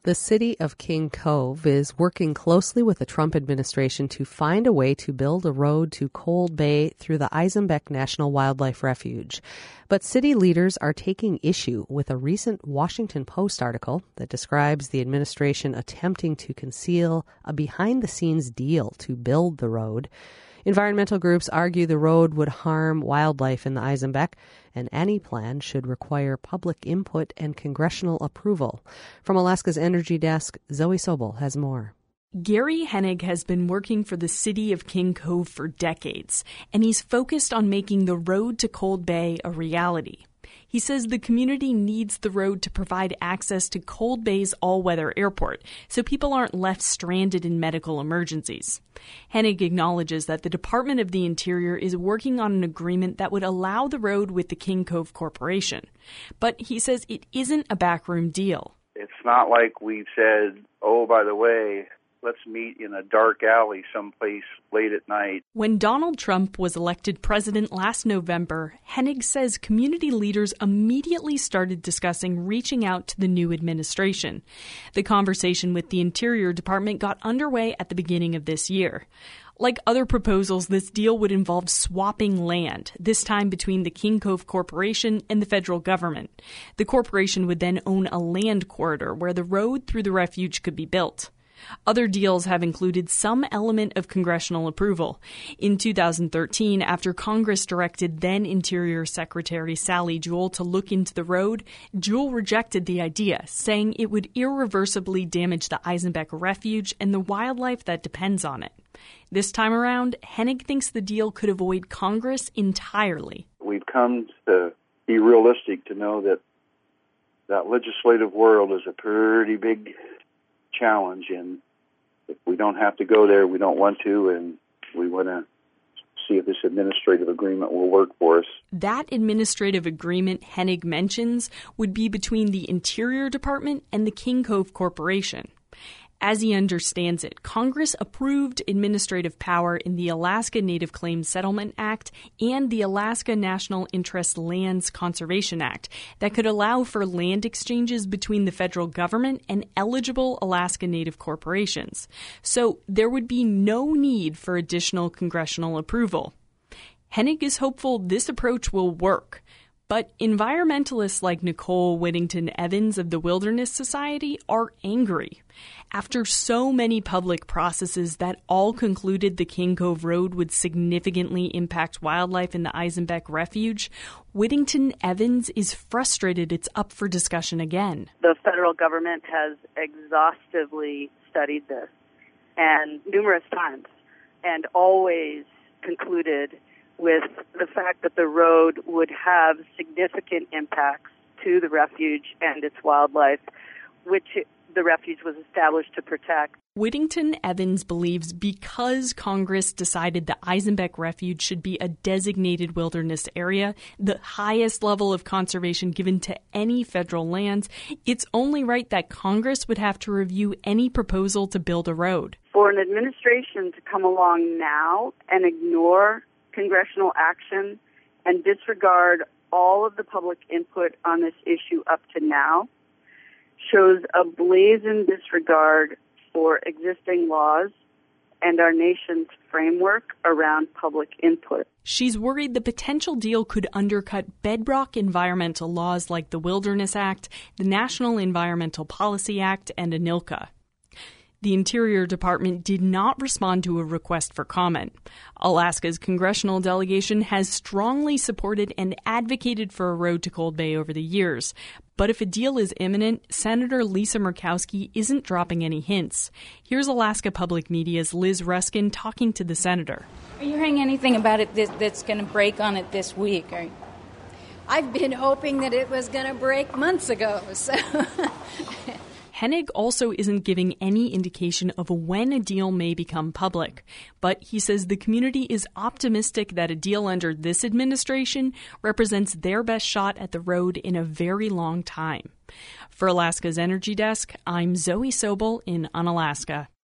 The city of King Cove is working closely with the Trump administration to find a way to build a road to Cold Bay through the Eisenbeck National Wildlife Refuge. But city leaders are taking issue with a recent Washington Post article that describes the administration attempting to conceal a behind-the-scenes deal to build the road. Environmental groups argue the road would harm wildlife in the Eisenbeck, and any plan should require public input and congressional approval. From Alaska's Energy Desk, Zoe Sobel has more. Gary Hennig has been working for the city of King Cove for decades, and he's focused on making the road to Cold Bay a reality. He says the community needs the road to provide access to Cold Bay's all-weather airport, so people aren't left stranded in medical emergencies. Hennig acknowledges that the Department of the Interior is working on an agreement that would allow the road with the King Cove Corporation. But he says it isn't a backroom deal. It's not like we've said, oh, by the way, let's meet in a dark alley someplace late at night. When Donald Trump was elected president last November, Hennig says community leaders immediately started discussing reaching out to the new administration. The conversation with the Interior Department got underway at the beginning of this year. Like other proposals, this deal would involve swapping land, this time between the King Cove Corporation and the federal government. The corporation would then own a land corridor where the road through the refuge could be built. Other deals have included some element of congressional approval. In 2013, after Congress directed then Interior Secretary Sally Jewell to look into the road, Jewell rejected the idea, saying it would irreversibly damage the Eisenbeck Refuge and the wildlife that depends on it. This time around, Hennig thinks the deal could avoid Congress entirely. We've come to be realistic to know that that legislative world is a pretty big challenge, and if we don't have to go there, we don't want to, and we want to see if this administrative agreement will work for us. That administrative agreement Hennig mentions would be between the Interior Department and the King Cove Corporation. As he understands it, Congress approved administrative power in the Alaska Native Claims Settlement Act and the Alaska National Interest Lands Conservation Act that could allow for land exchanges between the federal government and eligible Alaska Native corporations. So there would be no need for additional congressional approval. Hennig is hopeful this approach will work. But environmentalists like Nicole Whittington Evans of the Wilderness Society are angry. After so many public processes that all concluded the King Cove Road would significantly impact wildlife in the Eisenbeck Refuge, Whittington Evans is frustrated it's up for discussion again. The federal government has exhaustively studied this, and numerous times, and always concluded with the fact that the road would have significant impacts to the refuge and its wildlife, which the refuge was established to protect. Whittington Evans believes because Congress decided the Eisenbeck Refuge should be a designated wilderness area, the highest level of conservation given to any federal lands, it's only right that Congress would have to review any proposal to build a road. For an administration to come along now and ignore congressional action and disregard all of the public input on this issue up to now shows a blazing disregard for existing laws and our nation's framework around public input. She's worried the potential deal could undercut bedrock environmental laws like the Wilderness Act, the National Environmental Policy Act, and ANILCA. The Interior Department did not respond to a request for comment. Alaska's congressional delegation has strongly supported and advocated for a road to Cold Bay over the years. But if a deal is imminent, Senator Lisa Murkowski isn't dropping any hints. Here's Alaska Public Media's Liz Ruskin talking to the senator. Are you hearing anything about it that's going to break on it this week? I've been hoping that it was going to break months ago. So. Hennig also isn't giving any indication of when a deal may become public, but he says the community is optimistic that a deal under this administration represents their best shot at the road in a very long time. For Alaska's Energy Desk, I'm Zoe Sobel in Unalaska.